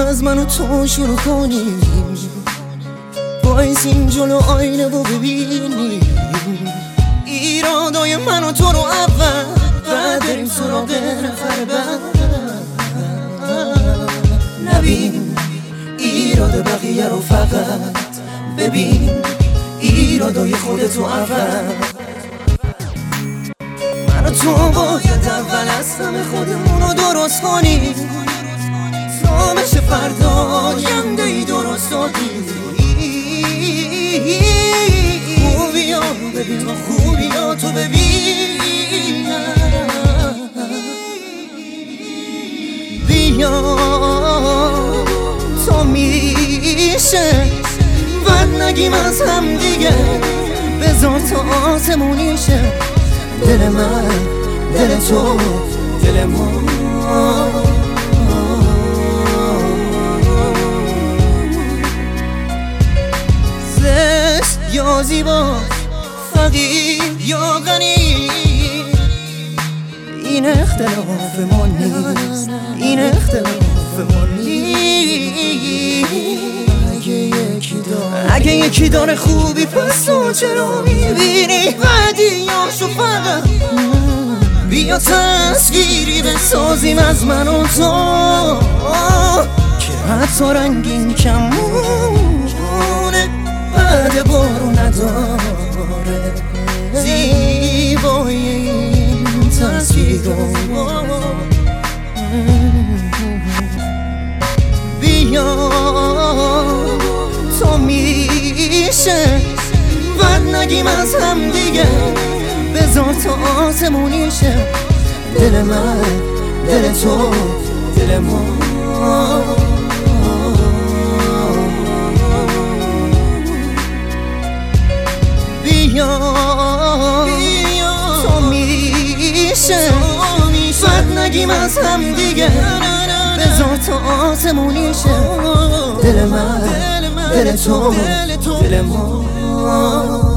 از من و تو شروع کنیم، وایسیم جلو آینه و ببینیم ایرادای من و تو رو اول، بعد بریم سراغ نفر بعد. نبین ایراد بقیه رو، فقط ببین ایرادای خودتو اول. من و تو باید اول از همه خودمون رو درست کنیم تا بشه فردا ینده ای درست دادیم. خوبیا ببین تو، خوبیا تو ببین، بیا تا میشه بد نگیم از هم دیگه، بذار تا آسمونیشه دل من، دل تو، دل ما. زشت یا زیبا، فقیر یا غنی، این اختلاف ما نیست، این اختلاف ما نیست. اگه یکی داره خوبی پس تو چرا میبینی بدیاشو؟ فقط بیا تصویری بسازیم از من و تو که حتی رنگین کمونه بعد بارو نداره. زیبایی این تصویر بیا تا میشه بد نگیم از هم دیگه، بذار تا آسمونیشه دل من، دل تو، دل ما. بیا تا میشه بد نگیم از هم دیگه، بذار تا آسمونیشه دل من، دل تو، دل ما.